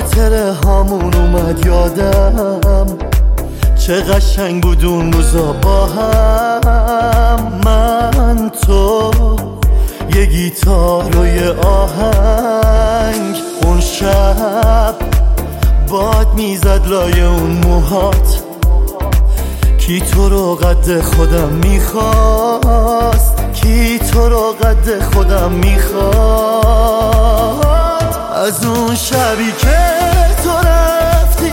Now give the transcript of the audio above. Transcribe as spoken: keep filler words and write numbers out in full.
خاطره هامون اومد یادم، چه قشنگ بود اون روزا با هم. من تو یه گیتار و یه آهنگ، اون شب باد میزد لای اون موهات، کی تو رو قد خودم میخواست، کی تو رو قد خودم میخواد. از اون شبی که